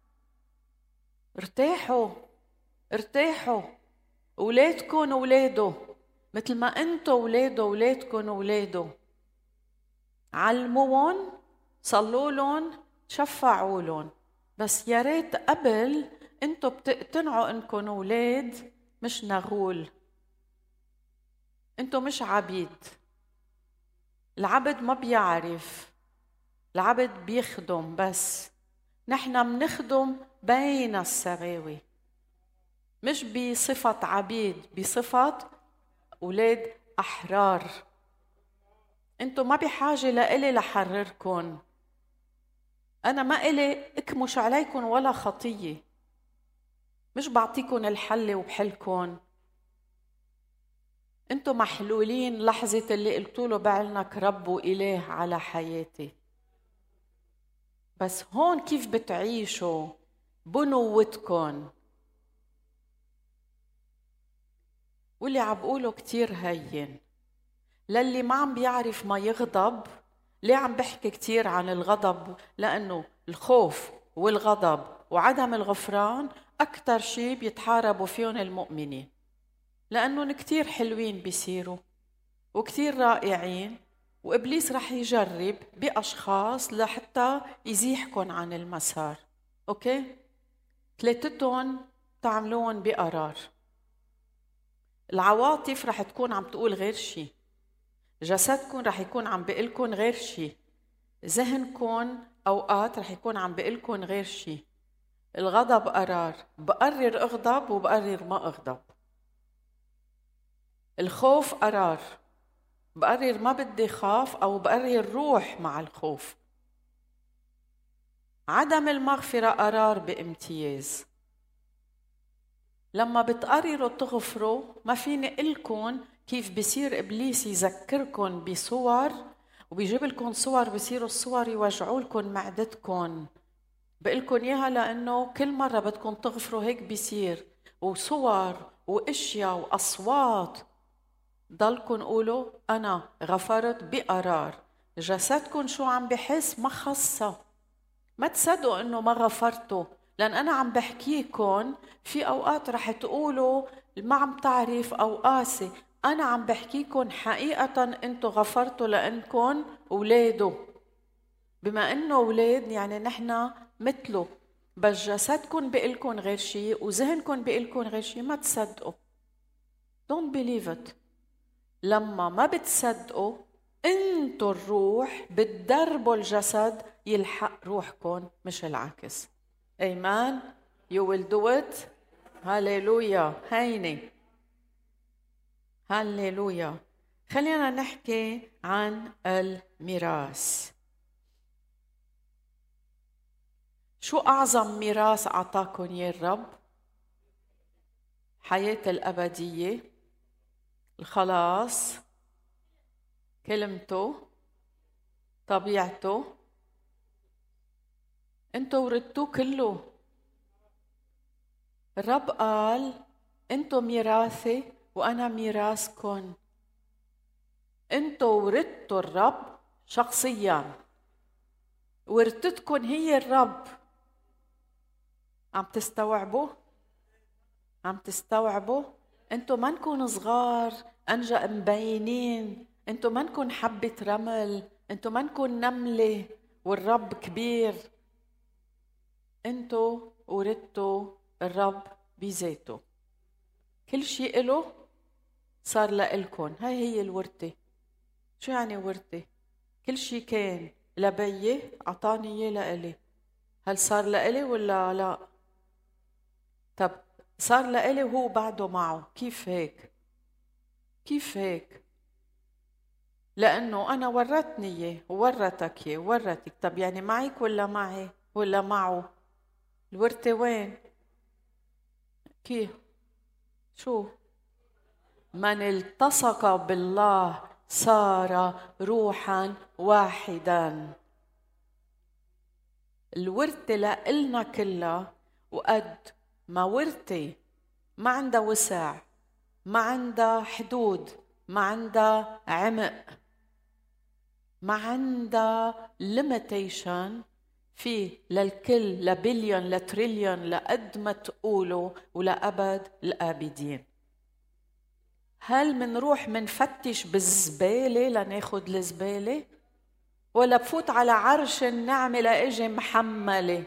ارتاحوا. أولادكن أولاده مثل ما أنتوا أولاده، أولادكن أولاده. علموهم، صلوا لهم، شفعوا لهم. بس يا ريت قبل أنتوا بتقتنعوا أنكن أولاد مش نغول. انتوا مش عبيد. العبد ما بيعرف، العبد بيخدم بس. نحن منخدم بين السماوي، مش بصفة عبيد، بصفة أولاد أحرار. انتوا ما بحاجة لإلي لحرركن. أنا ما إلي أكمش عليكن ولا خطية، مش بعطيكن الحل وبحلكن. انتوا محلولين لحظة اللي قلتوله بعلنك رب وإله على حياتي. بس هون كيف بتعيشوا بنوتكن. واللي عم بقوله كتير هين للي ما عم بيعرف ما يغضب. ليه عم بحكي كتير عن الغضب؟ لأنه الخوف والغضب وعدم الغفران أكتر شيء بيتحاربوا فيهم المؤمنين، لأنهم كتير حلوين بيصيروا وكتير رائعين، وإبليس رح يجرب بأشخاص لحتى يزيحكن عن المسار. أوكي؟ ثلاثتهم تعملون بقرار. العواطف رح تكون عم تقول غير شيء، جسدكم رح يكون عم بقلكن غير شيء، ذهنكم أوقات رح يكون عم بقلكن غير شيء. الغضب قرار، بقرر أغضب وبقرر ما أغضب. الخوف قرار، بقرر ما بدي خاف أو بقرر روح مع الخوف. عدم المغفرة قرار بامتياز. لما بتقرروا تغفروا ما فيني قلكن كيف بصير إبليس يذكركن بصور وبيجيب لكم صور، بصيروا الصور يوجعوا لكم معدتكم. بقلكن إياها لأنه كل مرة بدكم تغفروا هيك بيصير، وصور وإشياء وأصوات. ضلكن قولوا أنا غفرت بقرار. جسدكن شو عم بحس ما خصة. ما تصدقوا إنه ما غفرتوا، لأن أنا عم بحكيكن في أوقات رح تقولوا ما عم تعرف أو قاسي. أنا عم بحكيكن حقيقة أنتوا غفرتوا لأنكن أولاده. بما إنه أولاد يعني نحن مثله، بس جسدكن بقلكن غير شيء وذهنكن بقلكن غير شيء. ما تصدقوا. Don't believe it. لما ما بتصدقوا انتوا الروح بتدربوا الجسد يلحق روحكم، مش العكس. Amen. You will do it. هاليلويا. هيني هاليلويا. خلينا نحكي عن الميراث. شو أعظم ميراث أعطاكم يا الرب؟ حياة الأبدية، الخلاص، كلمته، طبيعته. انتوا وردتوه كله. الرب قال انتوا ميراثي وانا ميراثكم. انتوا وردتوا الرب شخصيا، ورثتكم هي الرب. عم تستوعبوا؟ انتوا ما نكون صغار انجا مبينين، انتوا ما نكون حبة رمل، انتوا ما نكون نملة والرب كبير. انتوا وردتوا الرب بذاته، كل شيء له صار لإلكن. هاي هي الورثة. شو يعني ورثة؟ كل شيء كان لبيي عطاني اياه لإلي. هل صار لإلي ولا لا؟ طب صار لإلي وهو بعده معه، كيف هيك؟ كيف هيك؟ لأنه أنا ورتني إياه وورتك إياه وورتك. طب يعني معك ولا معي ولا معه؟ الورثة وين؟ كيف؟ شو؟ من التصق بالله صار روحا واحدا. الورثة لإلنا كلها، وقد ما ورثة ما عندها وسع، ما عندها حدود، ما عندها عمق، ما عندها limitation، في للكل لبليون لتريليون لقد ما تقولوا ولأبد الآبدين. هل منروح منفتش بالزبالة لناخد الزبالة، ولا بفوت على عرش النعمة لأجي محملة؟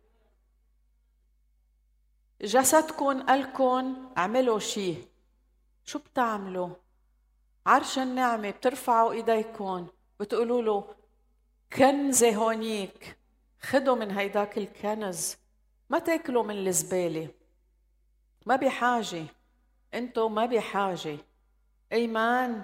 جسدكن قالكن اعملوا شيء، شو بتعملوا؟ عرش النعمة بترفعوا ايديكن بتقولوا له كنزة هونيك، خدوا من هيداك الكنز، ما تاكلوا من الزبالة، ما بحاجة، انتو ما بحاجة. ايمان.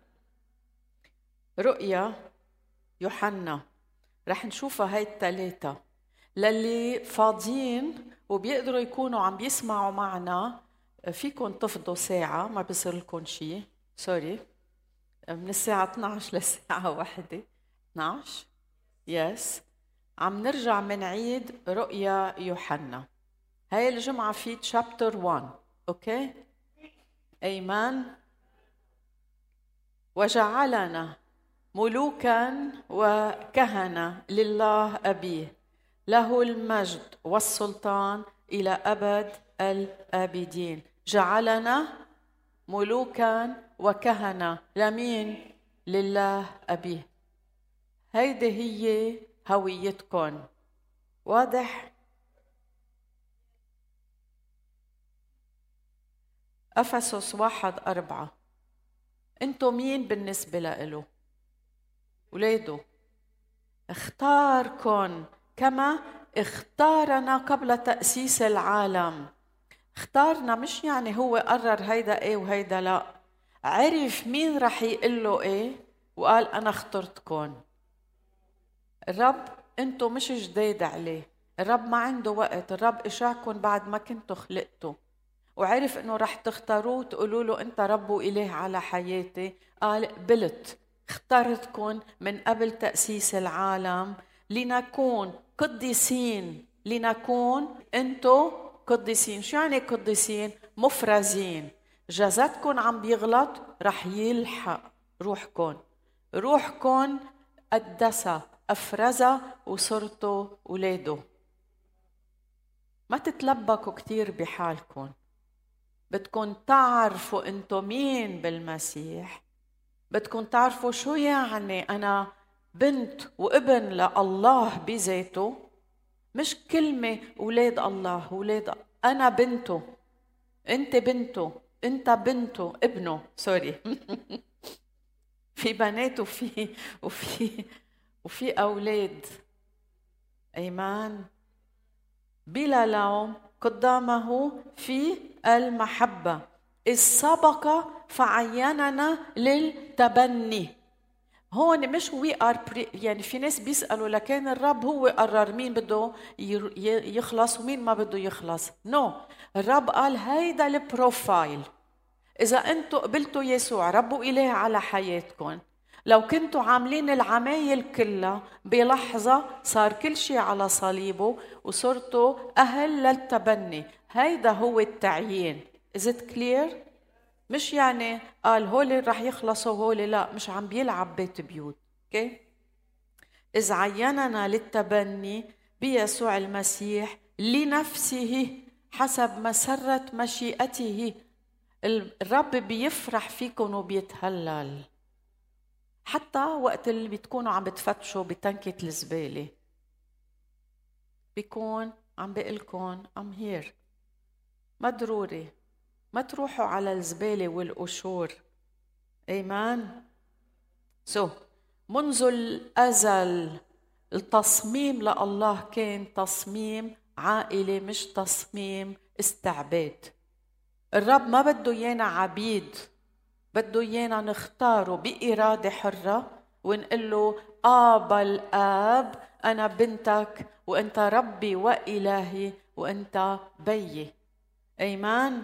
رؤيا يوحنا رح نشوفها هاي الثلاثة للي فاضيين وبيقدروا يكونوا عم بيسمعوا معنا. فيكن تفضوا ساعة، ما بيصير لكم شيء، سوري، من الساعة 12 للساعة 1. 12 يس. عم نرجع من عيد رؤيا يوحنا. هاي الجمعة في تشابتر 1. اوكي. ايمان. وجعلنا ملوكا وكهنة لله أبيه، له المجد والسلطان إلى أبد الآبدين. جعلنا ملوكا وكهنة لمين؟ لله أبيه. هيدي هي هويتكم. واضح؟ أفسس 1:4. انتو مين بالنسبة له؟ ولاده. اختاركن كما اختارنا قبل تأسيس العالم. اختارنا مش يعني هو قرر هيدا ايه وهيدا لا، عرف مين رح يقول له ايه وقال انا اخترتكن. الرب انتو مش جديد عليه، الرب ما عنده وقت، الرب اشاعكن بعد ما كنتوا خلقتوا، وعرف انه رح تختاروه تقولوا له انت رب وإله على حياتي. قال قبلت، اخترتكن من قبل تأسيس العالم لنكون قديسين، لنكون انتو قديسين. شو يعني قديسين؟ مفرزين. جسدكن عم بيغلط رح يلحق روحكن، روحكن قدسة أفرزة وصرتوا ولاده. ما تتلبكوا كتير بحالكن، بدكن تعرفوا انتو مين بالمسيح، بدكن تعرفوا شو يعني أنا بنت وابن لله بذاته، مش كلمة ولاد الله، ولاد أنا بنته، أنت بنته، أنت بنته، ابنه، سوري. في بنات وفي أولاد. أيمان. بلا لوم قدامه في المحبة، إذ سبق فعيننا للتبني. هون مش يعني في ناس بيسألوا لكن الرب هو قرر مين بده يخلص ومين ما بده يخلص. نو، الرب قال هيدا البروفايل. إذا أنتوا قبلتوا يسوع رب وإله على حياتكم، لو كنتوا عاملين العمايل كلها بلحظة صار كل شيء على صليبه وصرتوا أهل للتبني. هيدا هو التعيين. Is it clear؟ مش يعني قال هولي رح يخلصوا هولي، لا، مش عم بيلعب بيت بيوت. اوكي. إذ عيننا للتبني بيسوع المسيح لنفسه حسب مسرة مشيئته. الرب بيفرح فيكم وبيتهلل حتى وقت اللي بتكونوا عم بتفتشوا بتنكة الزبالة، بيكون عم بيقلكن I'm here. ما ضروري ما تروحوا على الزبالة والقشور. ايمان. منذ الأزل التصميم لله كان تصميم عائلة، مش تصميم استعباد. الرب ما بده إيانا عبيد، بده إيانا نختاره بإرادة حرة ونقول له آبا الآب، أنا بنتك وأنت ربي وإلهي وأنت بيي. أيمان.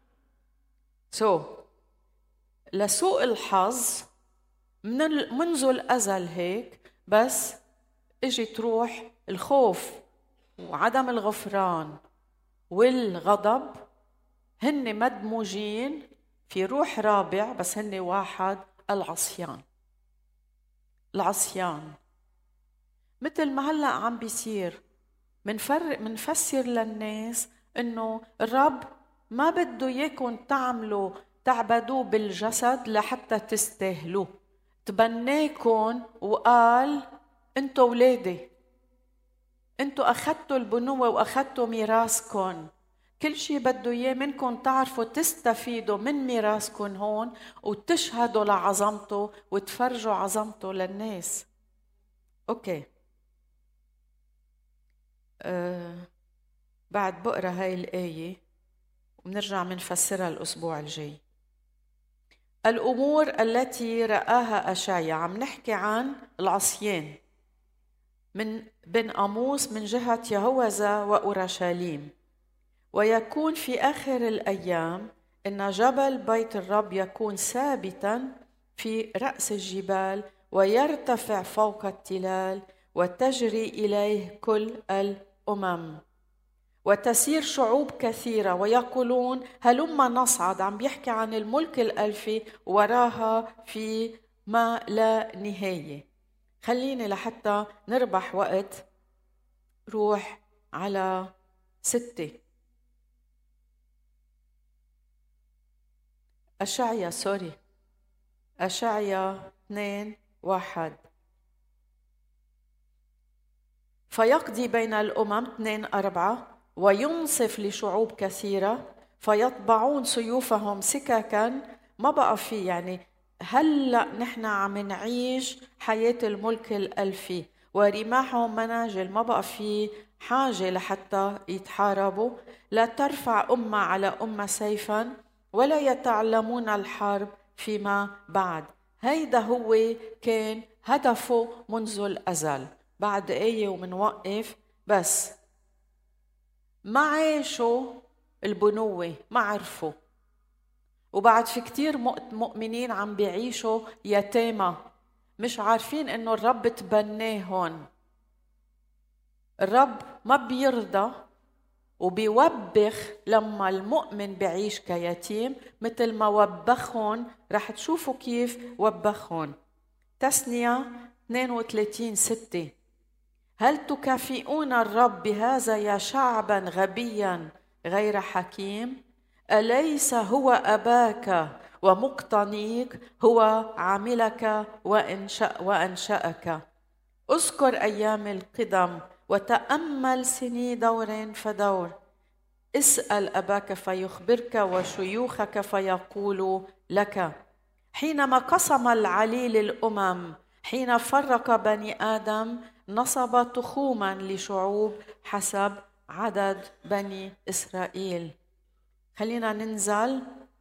لسوء الحظ منذ الأزل هيك، بس اجت روح الخوف وعدم الغفران والغضب، هن مدموجين في روح رابع بس هن واحد، العصيان. العصيان مثل ما هلأ عم بيصير، منفسر للناس انه الرب ما بده اياكم تعبدوه بالجسد لحتى تستاهلوه، تبناكم وقال انتوا ولادي، انتوا اخذتوا البنوة واخذتوا ميراثكم، كل شيء بده اياه منكم تعرفوا تستفيدوا من ميراثكم هون وتشهدوا لعظمته وتفرجوا عظمته للناس. اوكي، بعد بقرا هاي الآية وبنرجع منفسرها الأسبوع الجاي. الأمور التي رآها أشعيا، عم نحكي عن العصيان من بن آموس من جهة يهوذا وأورشليم. ويكون في آخر الأيام إن جبل بيت الرب يكون ثابتا في رأس الجبال ويرتفع فوق التلال وتجري إليه كل الأمم، وتسير شعوب كثيرة ويقولون هلما نصعد. عم بيحكي عن الملك الألفي وراها في ما لا نهاية. خليني لحتى نربح وقت روح على 6 أشعيا 2:1. فيقضي بين الأمم 2:4 وينصف لشعوب كثيرة فيطبعون سيوفهم سككا. ما بقى فيه، يعني هلأ نحن عم نعيش حياة الملك الألفي ورماحهم مناجل، ما بقى فيه حاجة لحتى يتحاربوا. لا ترفع أمة على أمة سيفا ولا يتعلمون الحرب فيما بعد. هيدا هو كان هدفه منذ الأزل. بعد آية ومنوقف، بس ما عاشوا البنوة، ما عرفوا. وبعد في كتير مؤمنين عم بيعيشوا يتامى، مش عارفين انه الرب تبناهم. الرب ما بيرضى وبيوبخ لما المؤمن بيعيش كيتيم، مثل ما وبخهم. رح تشوفوا كيف وبخهم. تثنية 32:6. هل تكافئون الرب بهذا يا شعبا غبيا غير حكيم؟ أليس هو أباك ومقتنيك، هو عاملك وأنشأك؟ اذكر أيام القدم وتأمل سني دور فدور. اسأل أباك فيخبرك وشيوخك فيقول لك. حينما قسم العلي الأمم، حين فرق بني آدم، نصب تخوما لشعوب حسب عدد بني إسرائيل. خلينا ننزل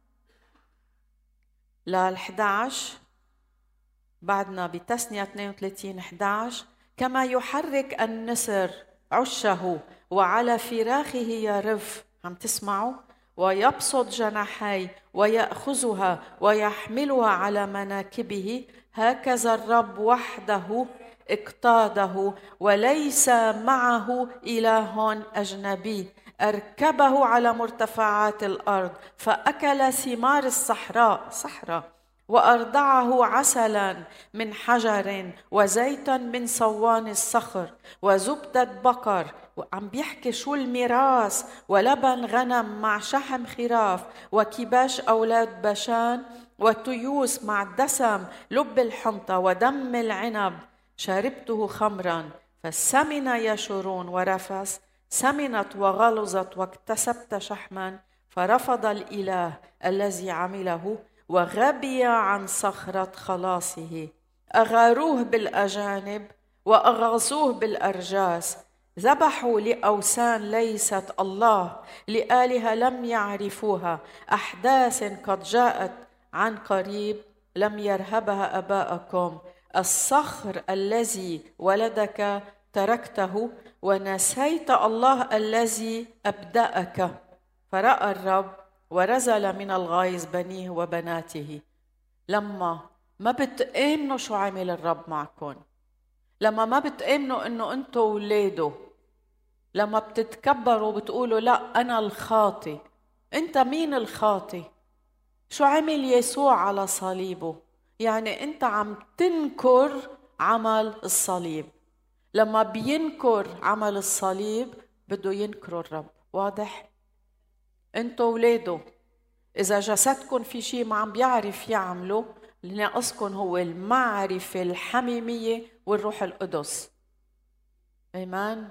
لل11 بعدنا بتثنية 32:11. كما يحرك النسر عشه وعلى فراخه يرف، عم تسمعوا؟ ويبسط جناحي ويأخذها ويحملها على مناكبه، هكذا الرب وحده اقتاده وليس معه إله أجنبي. أركبه على مرتفعات الأرض فأكل ثمار الصحراء وأرضعه عسلا من حجر وزيتا من صوان الصخر وزبدة بقر. وعم بيحكي شو الميراث، ولبن غنم مع شحم خراف وكباش أولاد بشان وتيوس مع دسم لب الحنطة ودم العنب. شربته خمرا فسمن يشورون ورفس، سمنت وغلظت واكتسبت شحما. فرفض الإله الذي عمله وغبي عن صخرة خلاصه. أغاروه بالأجانب وأغاصوه بالأرجاس. ذبحوا لأوثان ليست الله، لآلهة لم يعرفوها، أحداث قد جاءت عن قريب لم يرهبها آباءكم. الصخر الذي ولدك تركته ونسيت الله الذي أبدأك. فرأى الرب ورزل من الغيظ بنيه وبناته. لما ما بتآمنوا شو عمل الرب معكم، لما ما بتآمنوا انه انتوا ولاده، لما بتتكبروا وبتقولوا لا انا الخاطي. انت مين الخاطي؟ شو عمل يسوع على صليبه؟ يعني انت عم تنكر عمل الصليب. لما بينكر عمل الصليب بده ينكروا الرب. واضح؟ انتوا ولاده، اذا جسدكم في شيء ما عم بيعرف يعمله، لناقصكم هو المعرفة الحميمية والروح القدس. آمين.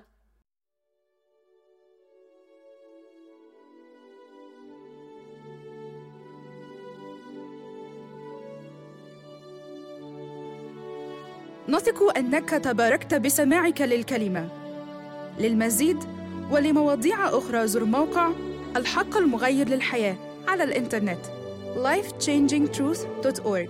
نثق أنك تباركت بسماعك للكلمة. للمزيد ولمواضيع أخرى زر موقع الحق المغير للحياة على الإنترنت lifechangingtruth.org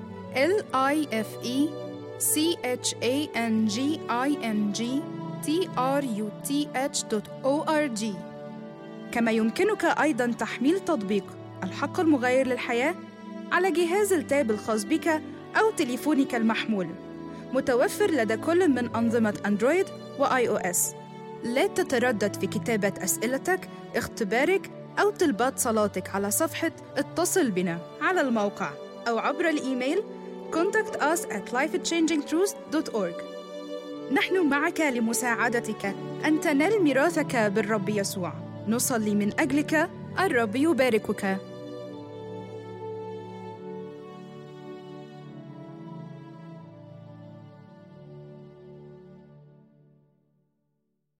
lifechangingtruth.org. كما يمكنك أيضاً تحميل تطبيق الحق المغير للحياة على جهاز التاب الخاص بك أو تليفونك المحمول، متوفر لدى كل من أنظمة أندرويد وآي أو إس. لا تتردد في كتابة أسئلتك، اختبارك أو طلبات صلاتك على صفحة اتصل بنا على الموقع أو عبر الإيميل contact us at lifechangingtruth.org. نحن معك لمساعدتك أن تنال ميراثك بالرب يسوع. نصلي من أجلك. الرب يباركك.